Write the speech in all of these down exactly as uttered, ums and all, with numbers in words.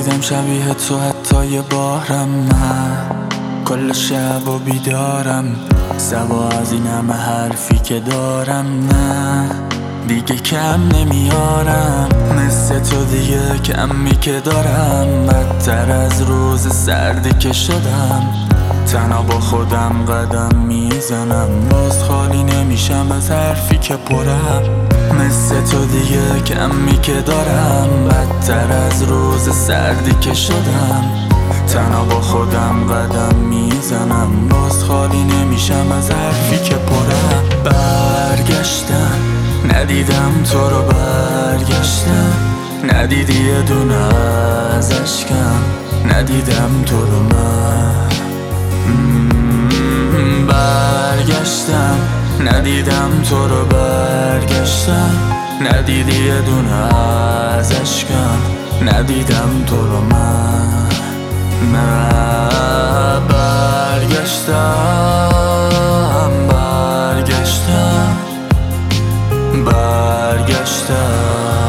ندیدم شبیه تو حتی یه بارم. من کل شب و بیدارم، سوا از این همه حرفی که دارم. نه دیگه کم نمیارم، مثل تو دیگه کمی که دارم. بدتر از روز سردی که شدم، تنها با خودم قدم میزنم. باز خالی نمیشم از حرفی که پرم، مثل تو دیگه کمی که دارم. بدتر از روز سردی که شدم، تنها با خودم قدم میزنم. باز خالی نمیشم از حرفی که پرم. برگشتم ندیدم تو رو، برگشتم ندیدی یه دونه از عشقم، ندیدم تو رو من. برگشتم ندیدم تو رو، برگشتم ندیدی یه دونه از عشقم، ندیدم تو رو من. نه برگشتم برگشتم برگشتم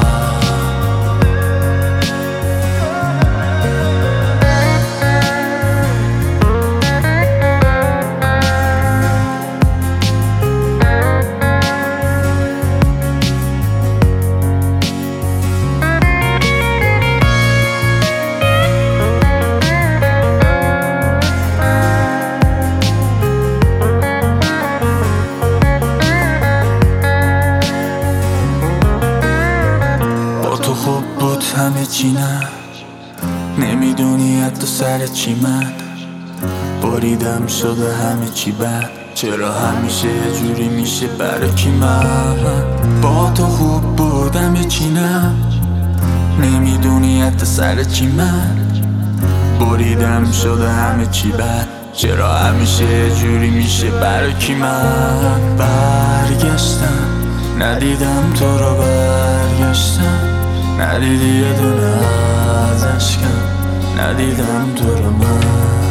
خوب بود همه چی، نه نمیدونی حتی سر چی من بریدم شده همه چی بد. چرا همیشه یه جوری میشه برای کی؟ من با تو خوب بود همه چی، نه نمیدونی حتی سر چی من بریدم شده همه چی بد. چرا همیشه یه جوری میشه برای کی؟ من برگشتم ندیدم تو رو، برگشتم ندیدی یه دونه از عشقم، ندیدم تو رو من.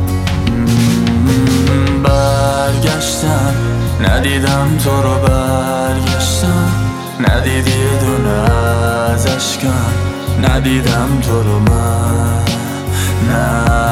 برگشتم ندیدم تو رو، برگشتم ندیدی یه دونه از عشقم، ندیدم تو رو من. نه